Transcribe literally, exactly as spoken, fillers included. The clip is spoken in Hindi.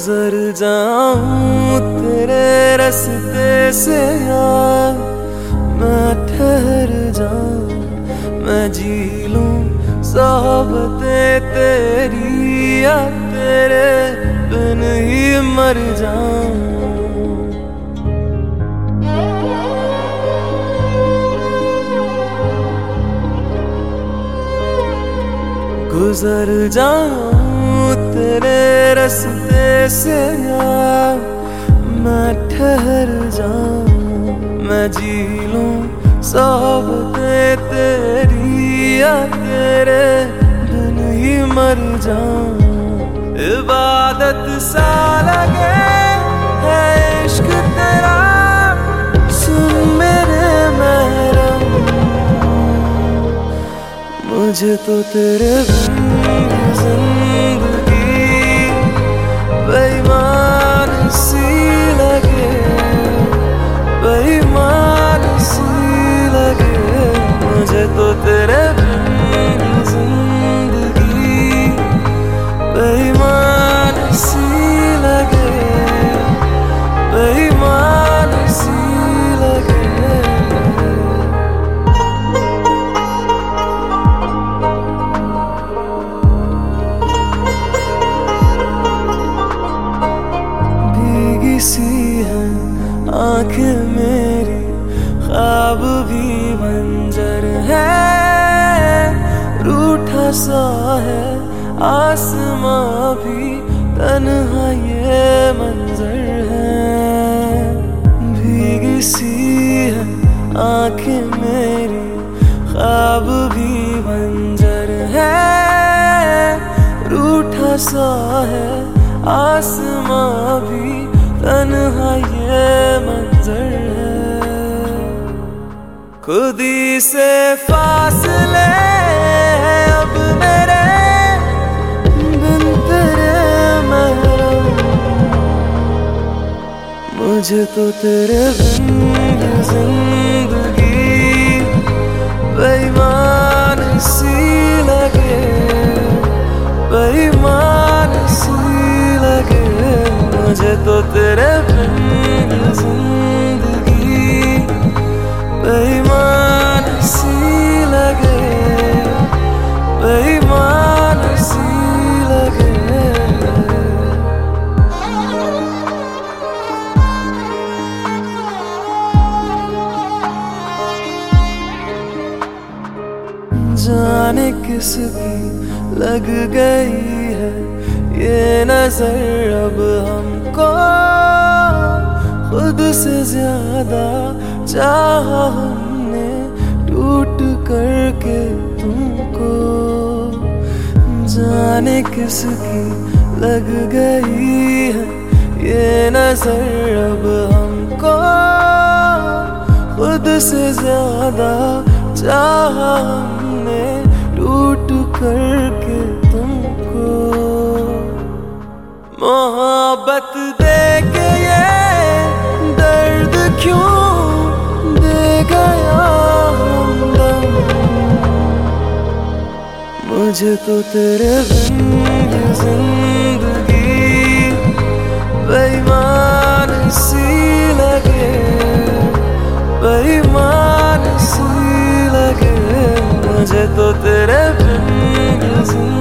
गुजर जाऊं तेरे रास्ते से यार, मैं ठहर जाऊं, मैं जी लूं सोहबतें तेरी, या तेरे बिन ही मर जाऊं। गुजर जाऊं तेरे रास्ते से यार, मैं ठहर जाऊं, मैं जी लूं सोहबतें तेरी, या तेरे बिन ही मर जाऊं। इबादत सा लगे है इश्क तेरा, सुन मेरे महरम, मुझे तो तेरे बिन जिंदगी बेईमान सी लगे, बेईमान सी लगे, मुझे तो तेरे बिन जिंदगी बेईमान सी लगे, बेईमान सी लगे। सी है आंखें मेरी, ख्वाब भी मंजर है, रूठा सा है आसमां भी, तन्हा ये मंजर है। भीगी सी है आंखें मेरी, ख्वाब भी मंजर है, रूठा सा है आसमां भी, तन्हा ये मंजर है। खुद ही से फासले हैं अब मेरे बिन तेरे महरम, मुझे तो तेरे बिन जिंदगी बेईमान सी लगे, बेईमान सी लगे, मुझे तो तेरे बिन जिंदगी बेईमान सी लगे, बेईमान सी लगे। जाने किसकी लग गई है ये नजर अब हमको, खुद से ज्यादा चाहा हमने टूट करके तुमको। जाने किसकी लग गई है ये नजर अब हमको, खुद से ज्यादा चाहा हमने टूट करके तुमको। मोहब्बत दे के ये दर्द क्यों दे गया हमदम, मुझे तो तेरे बिन जिंदगी बेईमान सी लगे, बेईमान सी लगे, मुझे तो तेरे बिन